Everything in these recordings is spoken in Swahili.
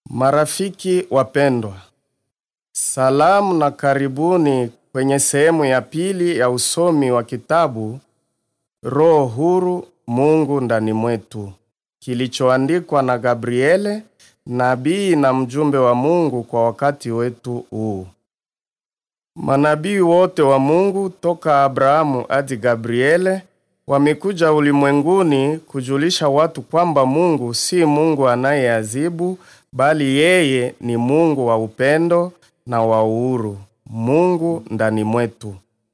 Marafiki wapendwa, salamu na karibuni kwenye sehemu ya pili ya usomi wa kitabu Roho Huru, Mungu Ndani Mwetu, kilichoandikwa na Gabriele, nabii na mjumbe wa Mungu kwa wakati wetu huu. Manabii wote wa Mungu toka Abrahamu hadi Gabriele wamekuja ulimwenguni kujulisha watu kwamba Mungu si Mungu anayeadhibu, bali yeye ni Mungu wa upendo na wa uhuru, Mungu ndani mwetu.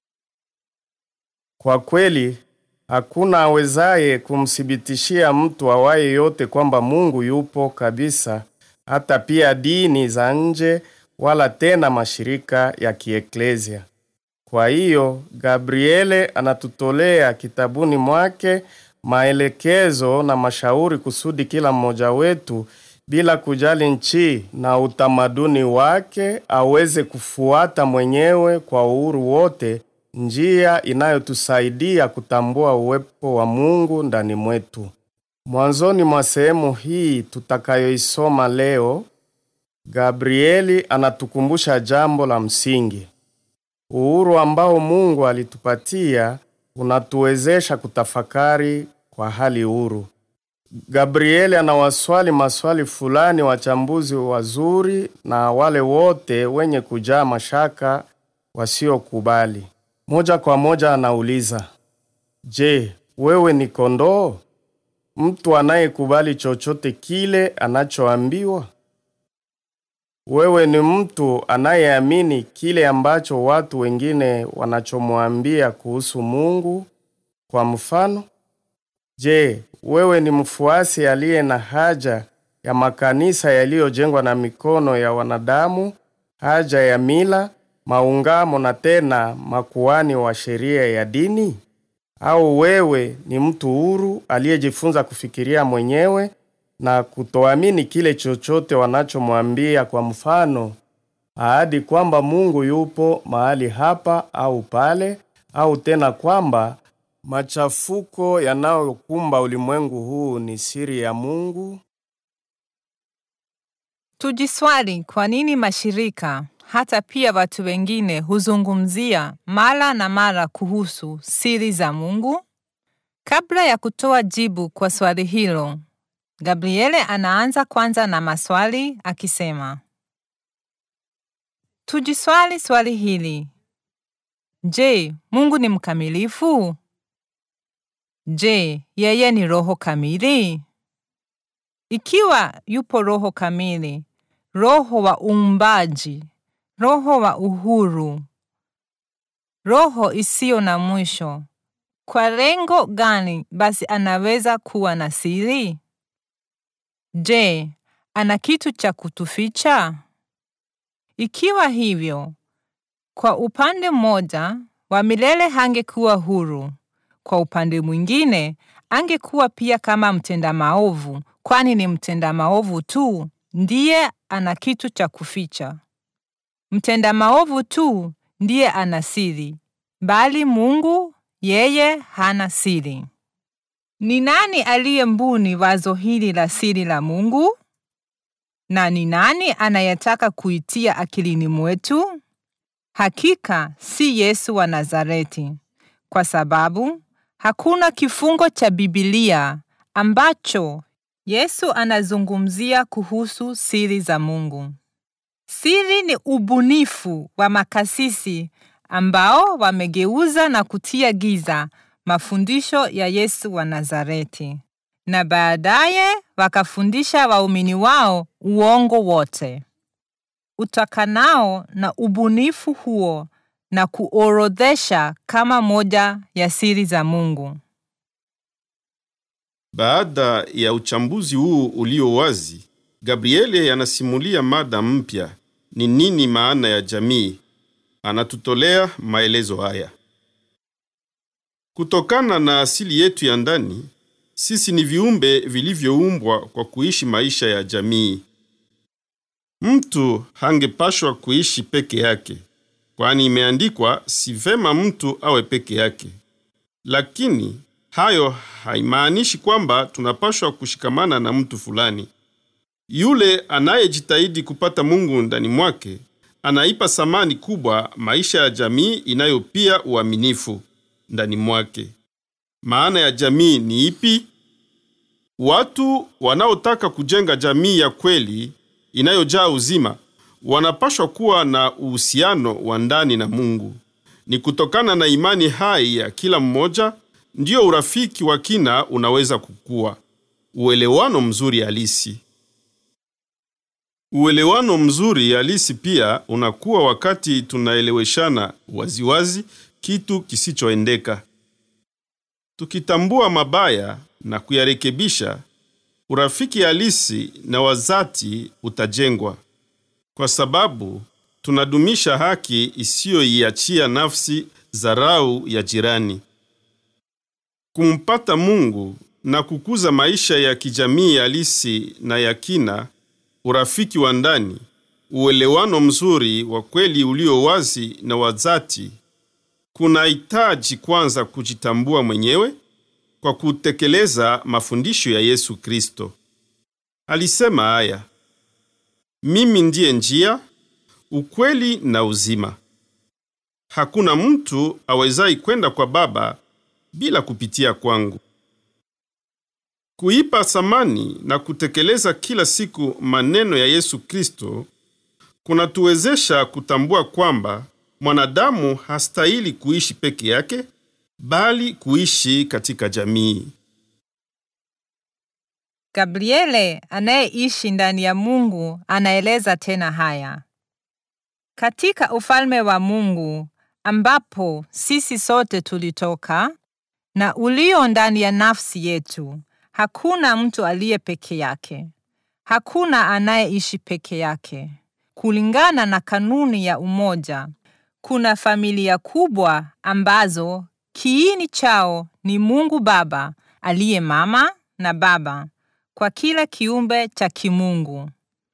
Kwa kweli, hakuna awezaye kumthibitishia mtu awaye yote kwamba Mungu yupo kabisa, hata pia dini za nje wala tena mashirika ya kieklesia. Kwa hiyo, Gabriele anatutolea kitabuni mwake maelekezo na mashauri kusudi kila mmoja wetu bila kujali nchi na utamaduni wake aweze kufuata mwenyewe kwa uhuru wote njia inayotusaidia kutambua uwepo wa Mungu ndani mwetu. Mwanzoni mwa sehemu hii tutakayoisoma leo, Gabrieli anatukumbusha jambo la msingi. Uhuru ambao Mungu alitupatia unatuwezesha kutafakari kwa hali huru. Gabrieli anawaswali maswali fulani wachambuzi wazuri na wale wote wenye kujaa mashaka wasiokubali. Moja kwa moja anauliza, je, wewe ni kondoo? Mtu anayekubali chochote kile anachoambiwa? Wewe ni mtu anayeamini kile ambacho watu wengine wanachomwambia kuhusu Mungu? Kwa mfano, je, wewe ni mfuasi aliye na haja ya makanisa yaliyojengwa na mikono ya wanadamu, haja ya mila, maungamo na tena makuhani wa sheria ya dini? Au wewe ni mtu huru aliyejifunza kufikiria mwenyewe na kutoamini kile chochote wanachomwambia, kwa mfano, ahadi kwamba Mungu yupo mahali hapa au pale, au tena kwamba machafuko yanayokumba ulimwengu huu ni siri ya Mungu? Tujiswali kwa nini mashirika, hata pia watu wengine, huzungumzia mara na mara kuhusu siri za Mungu? Kabla ya kutoa jibu kwa swali hilo, Gabriele anaanza kwanza na maswali akisema, tujiswali swali hili. Je, Mungu ni mkamilifu? Je, yeye ni roho kamili? Ikiwa yupo roho kamili, roho wa uumbaji, roho wa uhuru, roho isiyo na mwisho, kwa lengo gani basi anaweza kuwa na siri? Je, ana kitu cha kutuficha? Ikiwa hivyo, kwa upande mmoja, wa milele hangekuwa huru. Kwa upande mwingine, angekuwa pia kama mtenda maovu, kwani ni mtenda maovu tu ndiye ana kitu cha kuficha. Mtenda maovu tu ndiye ana siri, bali Mungu yeye hana siri. Ni nani aliyembuni wazo hili la siri la Mungu? Na ni nani anayetaka kuitia akilini mwetu? Hakika si Yesu wa Nazareti, kwa sababu hakuna kifungo cha Biblia ambacho Yesu anazungumzia kuhusu siri za Mungu. Siri ni ubunifu wa makasisi ambao wamegeuza na kutia giza mafundisho ya Yesu wa Nazareti, na baadaye wakafundisha waumini wao uongo wote utakanao na ubunifu huo na kuorodhesha kama moja ya siri za Mungu. Baada ya uchambuzi huu ulio wazi, Gabriele anasimulia mada mpya, ni nini maana ya jamii. Anatutolea maelezo haya. Kutokana na asili yetu ya ndani, sisi ni viumbe vilivyoumbwa kwa kuishi maisha ya jamii. Mtu hangepashwa kuishi peke yake, kwani imeandikwa si vema mtu awe peke yake. Lakini hayo haimaanishi kwamba tunapashwa kushikamana na mtu fulani. Yule anayejitahidi kupata Mungu ndani mwake anaipa thamani kubwa maisha ya jamii inayo pia uaminifu ndani mwake. Maana ya jamii ni ipi? Watu wanaotaka kujenga jamii ya kweli inayojaa uzima wanapaswa kuwa na uhusiano wa ndani na Mungu. Ni kutokana na imani hai ya kila mmoja ndio urafiki wa kina unaweza kukua. Uelewano mzuri halisi. Uelewano mzuri halisi pia unakuwa wakati tunaeleweshana waziwazi kitu kisichoendeka. Tukitambua mabaya na kuyarekebisha, urafiki halisi na wa dhati utajengwa. Kwa sababu tunadumisha haki isiyoiachia nafsi dharau ya jirani. Kumpata Mungu na kukuza maisha ya kijamii halisi na ya kina, urafiki wa ndani, uelewano mzuri wa kweli ulio wazi na wa dhati, kunahitaji kwanza kujitambua mwenyewe kwa kutekeleza mafundisho ya Yesu Kristo. Alisema haya: mimi ndiye njia, ukweli na uzima. Hakuna mtu awezaye kwenda kwa Baba bila kupitia kwangu. Kuipa thamani na kutekeleza kila siku maneno ya Yesu Kristo kunatuwezesha kutambua kwamba mwanadamu hastahili kuishi peke yake, bali kuishi katika jamii. Gabriele anayeishi ndani ya Mungu anaeleza tena haya: katika ufalme wa Mungu ambapo sisi sote tulitoka na ulio ndani ya nafsi yetu, hakuna mtu aliye peke yake. Hakuna anayeishi peke yake. Kulingana na kanuni ya umoja, kuna familia kubwa ambazo kiini chao ni Mungu Baba aliye mama na baba kwa kila kiumbe cha kimungu.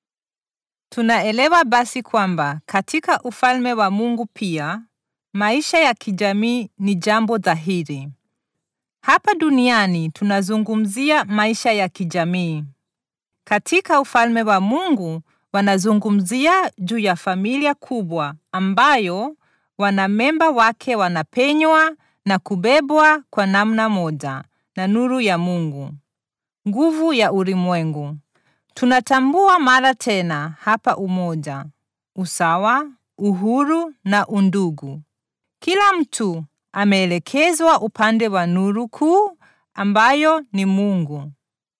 Tunaelewa basi kwamba katika ufalme wa Mungu pia, maisha ya kijamii ni jambo dhahiri. Hapa duniani tunazungumzia maisha ya kijamii. Katika ufalme wa Mungu wanazungumzia juu ya familia kubwa ambayo wanamemba wake wanapenywa na kubebwa kwa namna moja na nuru ya Mungu, nguvu ya ulimwengu. Tunatambua mara tena hapa umoja, usawa, uhuru na undugu. Kila mtu ameelekezwa upande wa nuru kuu ambayo ni Mungu.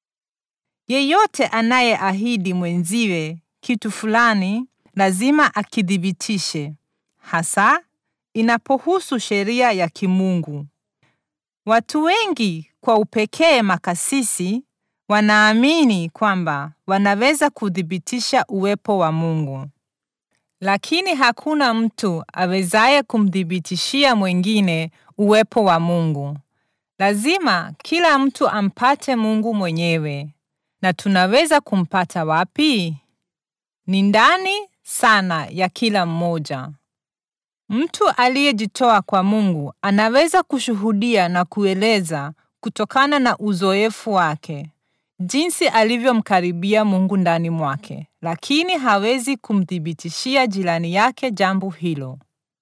Yeyote anayeahidi mwenziwe kitu fulani lazima akidhibitishe, hasa inapohusu sheria ya kimungu. Watu wengi, kwa upekee makasisi, wanaamini kwamba wanaweza kudhibitisha uwepo wa Mungu. Lakini hakuna mtu awezaye kumdhibitishia mwingine uwepo wa Mungu. Lazima kila mtu ampate Mungu mwenyewe. Na tunaweza kumpata wapi? Ni ndani sana ya kila mmoja. Mtu aliyejitoa kwa Mungu anaweza kushuhudia na kueleza kutokana na uzoefu wake jinsi alivyomkaribia Mungu ndani mwake, lakini hawezi kumthibitishia jirani yake jambo hilo.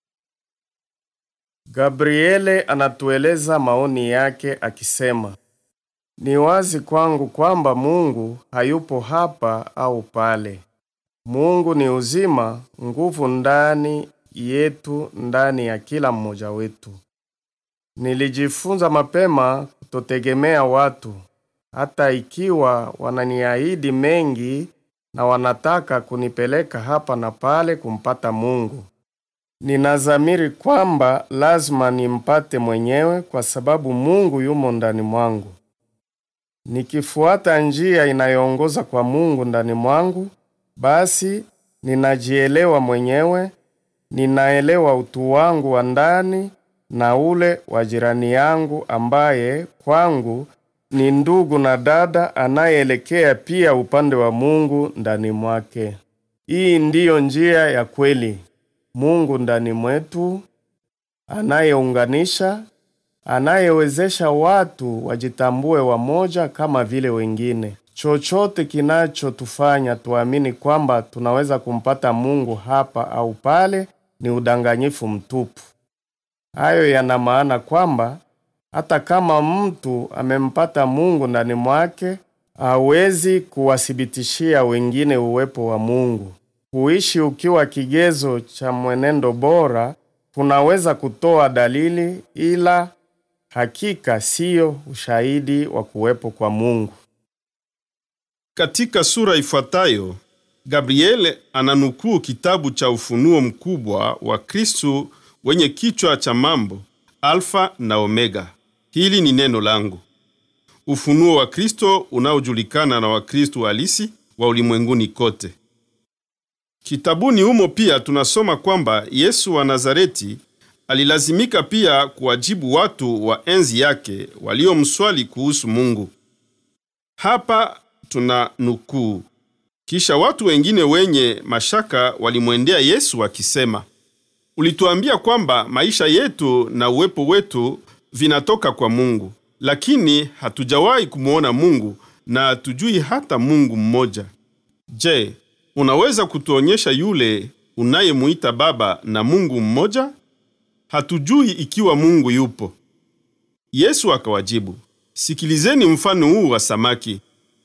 Gabriele anatueleza maoni yake akisema, ni wazi kwangu kwamba Mungu hayupo hapa au pale. Mungu ni uzima, nguvu ndani yetu, ndani ya kila mmoja wetu. Nilijifunza mapema kutotegemea watu, hata ikiwa wananiahidi mengi na wanataka kunipeleka hapa na pale kumpata Mungu. Ninadhamiri kwamba lazima nimpate mwenyewe kwa sababu Mungu yumo ndani mwangu. Nikifuata njia inayoongoza kwa Mungu ndani mwangu, basi ninajielewa mwenyewe, ninaelewa utu wangu wa ndani na ule wa jirani yangu ambaye kwangu ni ndugu na dada anayeelekea pia upande wa Mungu ndani mwake. Hii ndiyo njia ya kweli. Mungu ndani mwetu, anayeunganisha, anayewezesha watu wajitambue wamoja kama vile wengine. chochote kinachotufanya tuamini kwamba tunaweza kumpata Mungu hapa au pale ni udanganyifu mtupu. Hayo yana maana kwamba hata kama mtu amempata Mungu ndani mwake, hawezi kuwathibitishia wengine uwepo wa Mungu. Kuishi ukiwa kigezo cha mwenendo bora kunaweza kutoa dalili, ila hakika sio ushahidi wa kuwepo kwa Mungu. Katika sura ifuatayo, Gabriel ananukuu kitabu cha Ufunuo mkubwa wa Kristo wenye kichwa cha mambo Alfa na Omega. Hili ni neno langu. Ufunuo wa Kristo unaojulikana na Wakristo halisi wa ulimwenguni kote. Kitabuni humo pia tunasoma kwamba Yesu wa Nazareti alilazimika pia kuwajibu watu wa enzi yake waliomswali kuhusu Mungu. Hapa tuna nukuu: kisha watu wengine wenye mashaka walimwendea Yesu wakisema, ulituambia kwamba maisha yetu na uwepo wetu vinatoka kwa Mungu, lakini hatujawahi kumuona Mungu na hatujui hata Mungu mmoja. Je, unaweza kutuonyesha yule unayemuita Baba na Mungu mmoja? Hatujui ikiwa Mungu yupo. Yesu akawajibu, sikilizeni mfano huu wa samaki.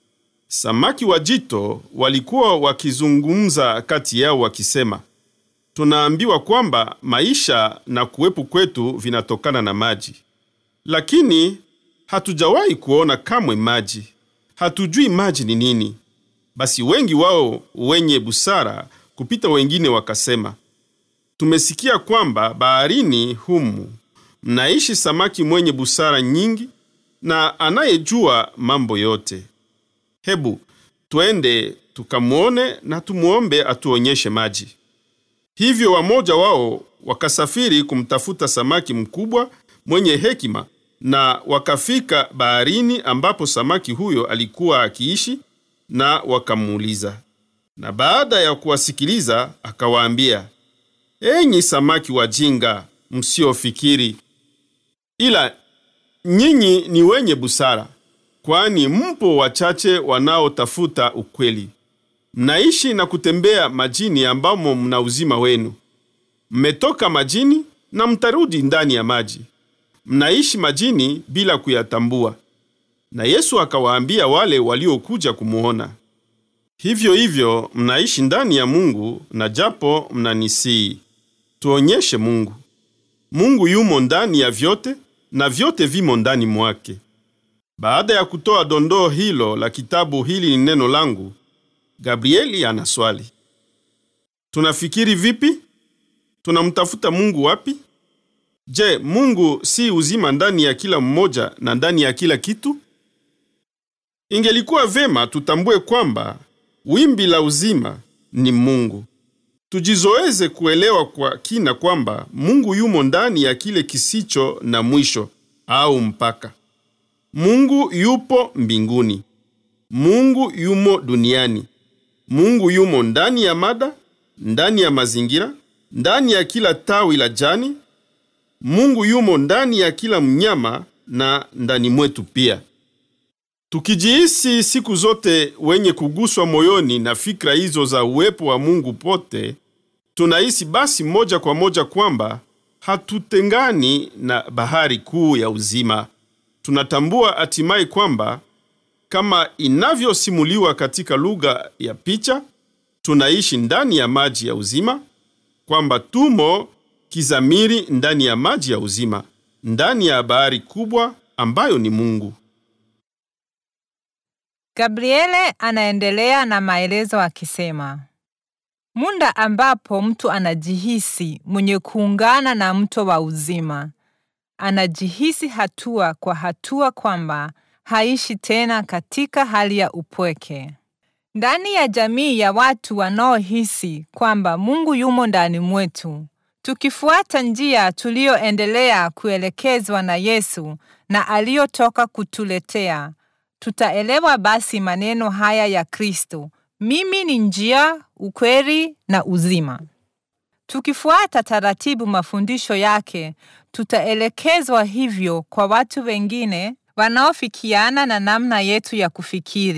Samaki wa jito walikuwa wakizungumza kati yao wakisema, tunaambiwa kwamba maisha na kuwepo kwetu vinatokana na maji, lakini hatujawahi kuona kamwe maji. Hatujui maji ni nini. Basi wengi wao wenye busara kupita wengine wakasema, tumesikia kwamba baharini humu mnaishi samaki mwenye busara nyingi na anayejua mambo yote. Hebu twende tukamuone na tumuombe atuonyeshe maji. Hivyo wamoja wao wakasafiri kumtafuta samaki mkubwa mwenye hekima, na wakafika baharini ambapo samaki huyo alikuwa akiishi, na wakamuuliza. Na baada ya kuwasikiliza akawaambia, enyi samaki wajinga msiofikiri, ila nyinyi ni wenye busara, kwani mpo wachache wanaotafuta ukweli. Mnaishi na kutembea majini ambamo mna uzima wenu. Mmetoka majini na mtarudi ndani ya maji. Mnaishi majini bila kuyatambua. Na Yesu akawaambia wale waliokuja kumuona, hivyo hivyo mnaishi ndani ya Mungu, na japo mnanisii, tuonyeshe Mungu. Mungu yumo ndani ya vyote na vyote vimo ndani mwake. Baada ya kutoa dondoo hilo la kitabu hili ni neno langu, Gabrieli anaswali, tunafikiri vipi? Tunamtafuta Mungu wapi? Je, Mungu si uzima ndani ya kila mmoja na ndani ya kila kitu? Ingelikuwa vema tutambue kwamba wimbi la uzima ni Mungu. Tujizoeze kuelewa kwa kina kwamba Mungu yumo ndani ya kile kisicho na mwisho au mpaka. Mungu yupo mbinguni. Mungu yumo duniani. Mungu yumo ndani ya mada, ndani ya mazingira, ndani ya kila tawi la jani. Mungu yumo ndani ya kila mnyama na ndani mwetu pia. Tukijihisi siku zote wenye kuguswa moyoni na fikra hizo za uwepo wa Mungu pote, tunahisi basi moja kwa moja kwamba hatutengani na bahari kuu ya uzima. Tunatambua hatimaye kwamba kama inavyosimuliwa katika lugha ya picha, tunaishi ndani ya maji ya uzima, kwamba tumo kizamiri ndani ya maji ya uzima, ndani ya bahari kubwa ambayo ni Mungu. Gabriele anaendelea na maelezo akisema, muda ambapo mtu anajihisi mwenye kuungana na mto wa uzima, anajihisi hatua kwa hatua kwamba haishi tena katika hali ya upweke. Ndani ya jamii ya watu wanaohisi kwamba Mungu yumo ndani mwetu, tukifuata njia tulioendelea kuelekezwa na Yesu na aliyotoka kutuletea, tutaelewa basi maneno haya ya Kristo, mimi ni njia, ukweli na uzima. Tukifuata taratibu mafundisho yake, tutaelekezwa hivyo kwa watu wengine wanaofikiana na namna yetu ya kufikiri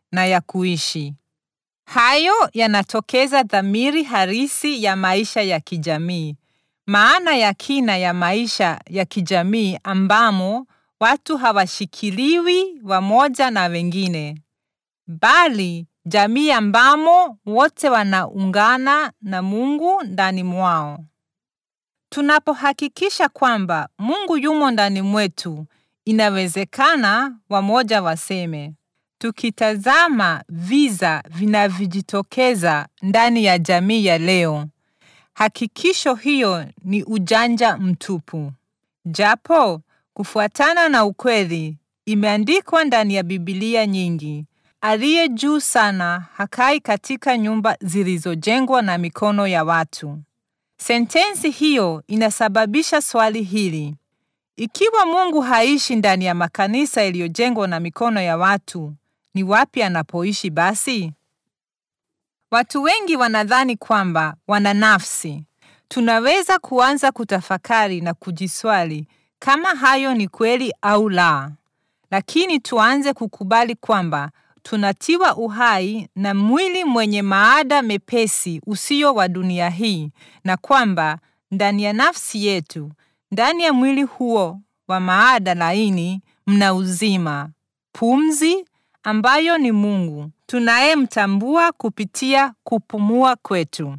na ya kuishi. Hayo yanatokeza dhamiri halisi ya maisha ya kijamii, maana ya kina ya maisha ya kijamii ambamo watu hawashikiliwi wamoja na wengine, bali jamii ambamo wote wanaungana na Mungu ndani mwao. Tunapohakikisha kwamba Mungu yumo ndani mwetu, inawezekana wamoja waseme, tukitazama visa vinavyojitokeza ndani ya jamii ya leo, hakikisho hiyo ni ujanja mtupu. Japo, kufuatana na ukweli, imeandikwa ndani ya Biblia nyingi, aliye juu sana hakai katika nyumba zilizojengwa na mikono ya watu. Sentensi hiyo inasababisha swali hili: ikiwa Mungu haishi ndani ya makanisa yaliyojengwa na mikono ya watu, ni wapi anapoishi basi? Watu wengi wanadhani kwamba wana nafsi. Tunaweza kuanza kutafakari na kujiswali kama hayo ni kweli au la. Lakini tuanze kukubali kwamba tunatiwa uhai na mwili mwenye maada mepesi usio wa dunia hii, na kwamba ndani ya nafsi yetu, ndani ya mwili huo wa maada laini, mna uzima, pumzi ambayo ni Mungu tunayemtambua kupitia kupumua kwetu.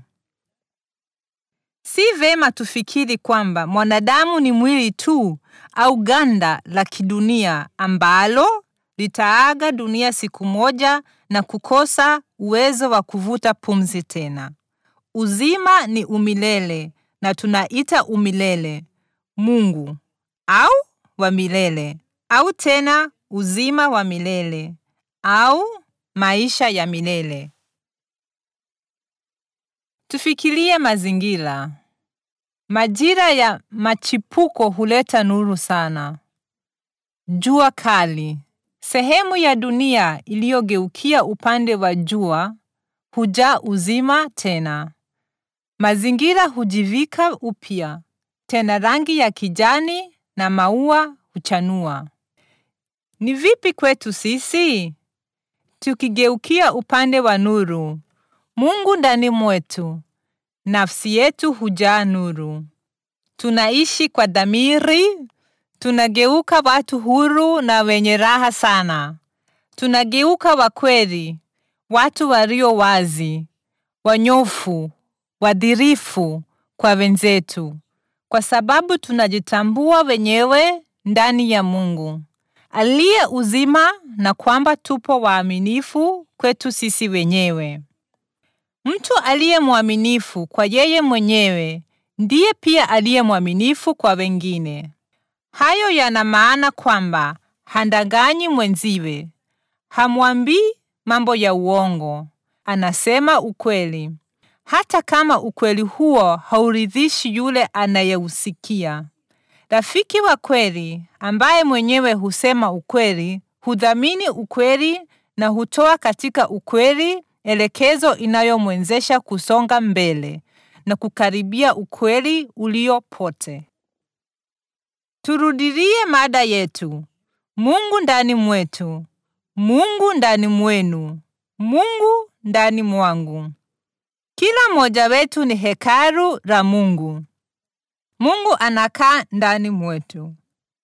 Si vema tufikiri kwamba mwanadamu ni mwili tu au ganda la kidunia ambalo litaaga dunia siku moja na kukosa uwezo wa kuvuta pumzi tena. Uzima ni umilele, na tunaita umilele Mungu au wa milele, au tena uzima wa milele au maisha ya milele. Tufikirie mazingira. Majira ya machipuko huleta nuru sana. Jua kali, sehemu ya dunia iliyogeukia upande wa jua, hujaa uzima tena. Mazingira hujivika upya, tena rangi ya kijani na maua huchanua. Ni vipi kwetu sisi? Tukigeukia upande wa nuru, Mungu ndani mwetu, nafsi yetu hujaa nuru. Tunaishi kwa dhamiri, tunageuka watu huru na wenye raha sana. Tunageuka wakweli, watu walio wazi, wanyofu, wadhirifu kwa wenzetu, kwa sababu tunajitambua wenyewe ndani ya Mungu aliye uzima, na kwamba tupo waaminifu kwetu sisi wenyewe. Mtu aliye mwaminifu kwa yeye mwenyewe ndiye pia aliye mwaminifu kwa wengine. Hayo yana maana kwamba handanganyi mwenziwe, hamwambii mambo ya uongo, anasema ukweli, hata kama ukweli huo hauridhishi yule anayeusikia. Rafiki wa kweli ambaye mwenyewe husema ukweli, hudhamini ukweli na hutoa katika ukweli elekezo inayomwezesha kusonga mbele na kukaribia ukweli uliopote. Turudilie mada yetu: Mungu ndani mwetu, Mungu ndani mwenu, Mungu ndani mwangu. Kila mmoja wetu ni hekalu la Mungu. Mungu anakaa ndani mwetu.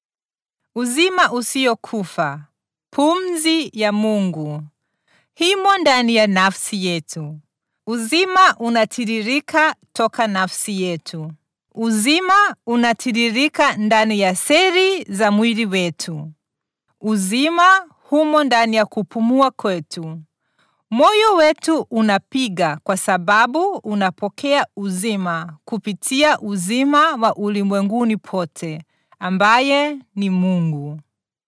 Uzima usiokufa, pumzi ya Mungu, himo ndani ya nafsi yetu. Uzima unatiririka toka nafsi yetu. Uzima unatiririka ndani ya seli za mwili wetu. Uzima humo ndani ya kupumua kwetu. Moyo wetu unapiga kwa sababu unapokea uzima kupitia uzima wa ulimwenguni pote, ambaye ni Mungu.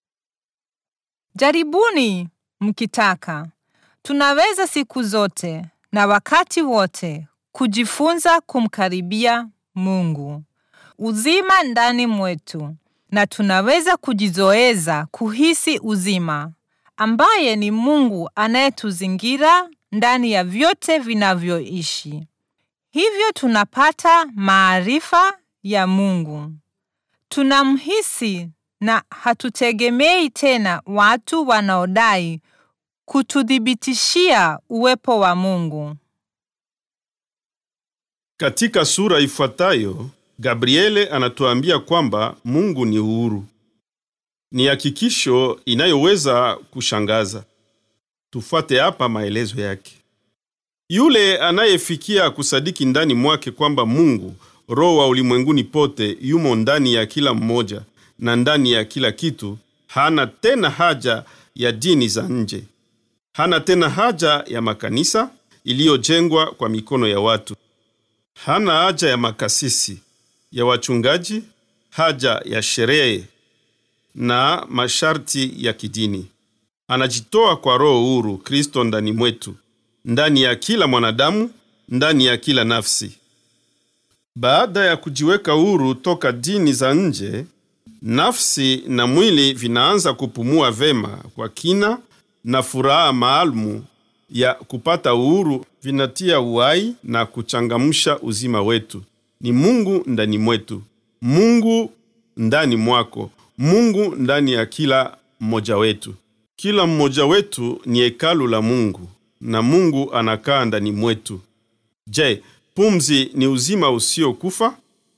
Jaribuni mkitaka. Tunaweza siku zote na wakati wote kujifunza kumkaribia Mungu. Uzima ndani mwetu, na tunaweza kujizoeza kuhisi uzima, ambaye ni Mungu anayetuzingira ndani ya vyote vinavyoishi. Hivyo tunapata maarifa ya Mungu. Tunamhisi na hatutegemei tena watu wanaodai kututhibitishia uwepo wa Mungu. Katika sura ifuatayo, Gabriele anatuambia kwamba Mungu ni uhuru. Ni hakikisho inayoweza kushangaza. Tufuate hapa maelezo yake. Yule anayefikia kusadiki ndani mwake kwamba Mungu, Roho wa ulimwenguni pote, yumo ndani ya kila mmoja na ndani ya kila kitu, hana tena haja ya dini za nje. Hana tena haja ya makanisa iliyojengwa kwa mikono ya watu. Hana haja ya makasisi, ya wachungaji, haja ya sherehe na masharti ya kidini. Anajitoa kwa Roho huru Kristo ndani mwetu, ndani ya kila mwanadamu, ndani ya kila nafsi. Baada ya kujiweka huru toka dini za nje, nafsi na mwili vinaanza kupumua vema kwa kina, na furaha maalumu ya kupata uhuru vinatia uhai na kuchangamsha uzima wetu. Ni Mungu ndani mwetu, Mungu ndani mwako, Mungu ndani ya kila mmoja wetu. Kila mmoja wetu ni hekalu la Mungu, na Mungu anakaa ndani mwetu. Je, pumzi ni uzima usio kufa?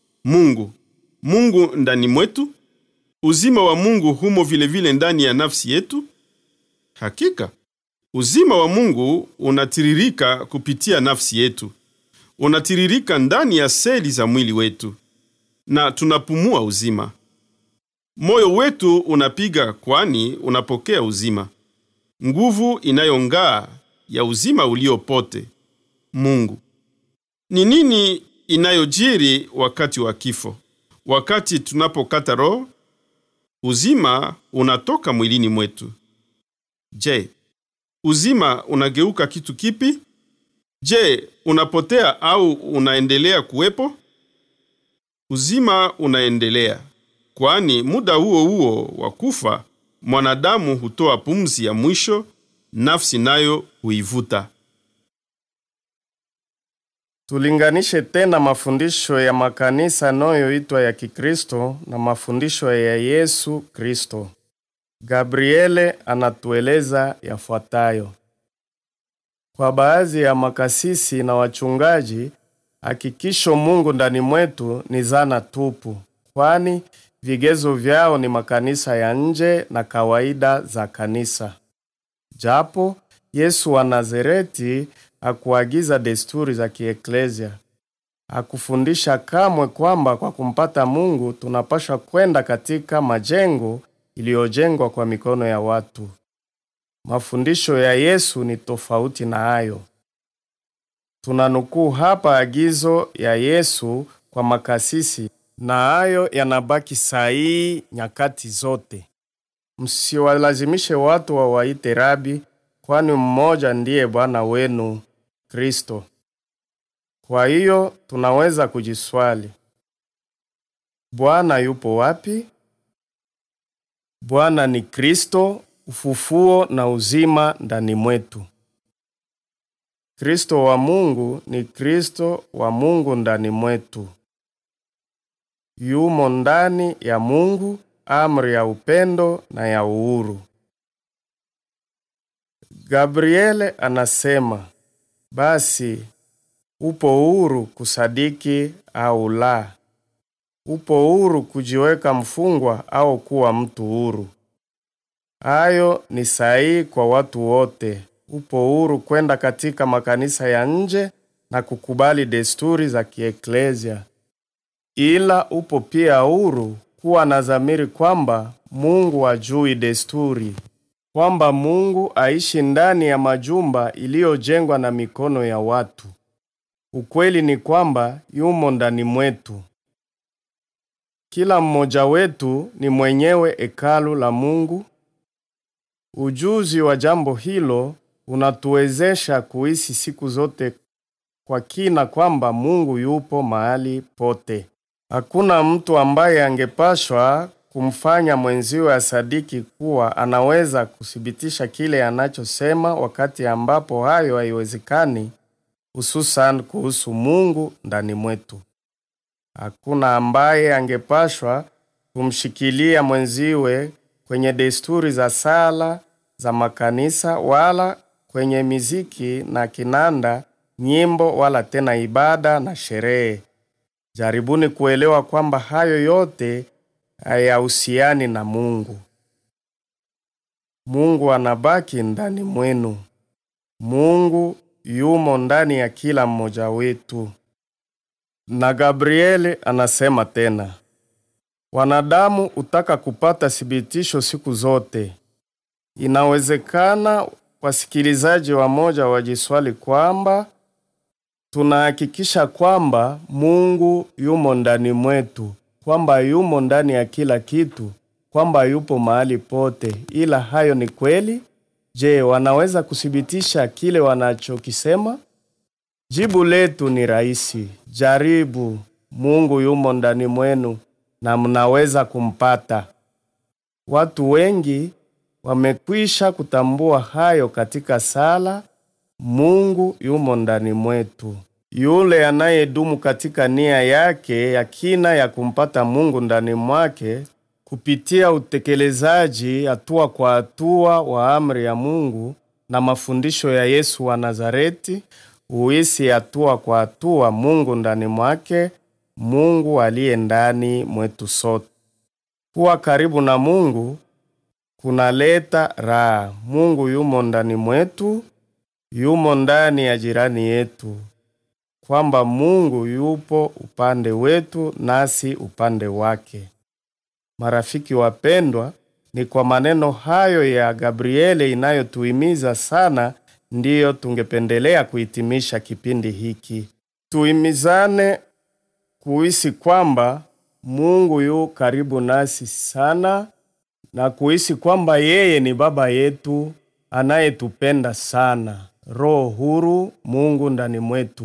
Mungu ndani mwetu? Uzima wa Mungu humo vile vile ndani ya nafsi yetu? Hakika, uzima wa Mungu unatiririka kupitia nafsi yetu. Unatiririka ndani ya seli za mwili wetu, na tunapumua uzima. Moyo wetu unapiga kwani unapokea uzima. Nguvu inayong'aa ya uzima uliopote, Mungu. Ni nini inayojiri wakati wa kifo? Wakati tunapokata roho, uzima unatoka mwilini mwetu. Je, uzima unageuka kitu kipi? Je, unapotea au unaendelea kuwepo? Uzima unaendelea, kwani muda huo huo wa kufa, mwanadamu hutoa pumzi ya mwisho, nafsi nayo huivuta. Tulinganishe tena mafundisho ya makanisa yanayoitwa ya Kikristo na mafundisho ya Yesu Kristo. Gabriele anatueleza yafuatayo. Kwa baadhi ya makasisi na wachungaji, hakikisho Mungu ndani mwetu ni zana tupu, kwani vigezo vyao ni makanisa ya nje na kawaida za kanisa. Japo Yesu wa Nazareti hakuagiza desturi za kieklesia. Hakufundisha kamwe kwamba kwa kumpata Mungu tunapaswa kwenda katika majengo iliyojengwa kwa mikono ya watu. Mafundisho ya Yesu ni tofauti na hayo. Tunanukuu hapa agizo ya Yesu kwa makasisi, na hayo yanabaki sahihi nyakati zote. Msiwalazimishe watu wawaite rabi, kwani mmoja ndiye Bwana wenu, Kristo. Kwa hiyo tunaweza kujiswali, Bwana yupo wapi? Bwana ni Kristo, ufufuo na uzima ndani mwetu. Kristo wa Mungu ni Kristo wa Mungu ndani mwetu. Yumo ndani ya Mungu, amri ya upendo na ya uhuru. Gabriele anasema, basi upo huru kusadiki au la. Upo huru kujiweka mfungwa au kuwa mtu huru. Hayo ni sahihi kwa watu wote. Upo huru kwenda katika makanisa ya nje na kukubali desturi za kieklesia. Ila upo pia huru kuwa na dhamiri kwamba Mungu hajui desturi, kwamba Mungu aishi ndani ya majumba iliyojengwa na mikono ya watu. Ukweli ni kwamba yumo ndani mwetu. Kila mmoja wetu ni mwenyewe hekalu la Mungu. Ujuzi wa jambo hilo unatuwezesha kuishi siku zote kwa kina kwamba Mungu yupo mahali pote. Hakuna mtu ambaye angepashwa kumfanya mwenziwe asadiki kuwa anaweza kuthibitisha kile anachosema wakati ambapo hayo haiwezekani, hususan kuhusu Mungu ndani mwetu. Hakuna ambaye angepashwa kumshikilia mwenziwe kwenye desturi za sala za makanisa wala kwenye miziki na kinanda, nyimbo wala tena ibada na sherehe. Jaribuni kuelewa kwamba hayo yote hayahusiani na Mungu. Mungu anabaki ndani mwenu. Mungu yumo ndani ya kila mmoja wetu. Na Gabrieli anasema tena, wanadamu hutaka kupata thibitisho siku zote. Inawezekana wasikilizaji wamoja wajiswali kwamba tunahakikisha kwamba Mungu yumo ndani mwetu, kwamba yumo ndani ya kila kitu, kwamba yupo mahali pote. Ila hayo ni kweli? Je, wanaweza kuthibitisha kile wanachokisema? Jibu letu ni rahisi. Jaribu. Mungu yumo ndani mwenu na mnaweza kumpata. Watu wengi wamekwisha kutambua hayo katika sala. Mungu yumo ndani mwetu. Yule anayedumu katika nia yake ya kina ya kumpata Mungu ndani mwake kupitia utekelezaji hatua kwa hatua wa amri ya Mungu na mafundisho ya Yesu wa Nazareti, huisi hatua kwa hatua Mungu ndani mwake, Mungu aliye ndani mwetu sote. Kuwa karibu na Mungu kunaleta raha. Mungu yumo ndani mwetu, yumo ndani ya jirani yetu. Kwamba Mungu yupo upande wetu nasi upande wake. Marafiki wapendwa, ni kwa maneno hayo ya Gabrieli inayotuhimiza sana ndiyo tungependelea kuhitimisha kipindi hiki. Tuhimizane kuhisi kwamba Mungu yu karibu nasi sana na kuhisi kwamba yeye ni baba yetu anayetupenda sana. Roho huru, Mungu ndani mwetu.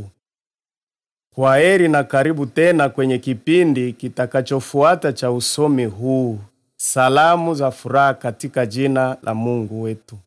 Kwaheri na karibu tena kwenye kipindi kitakachofuata cha usomi huu. Salamu za furaha katika jina la Mungu wetu.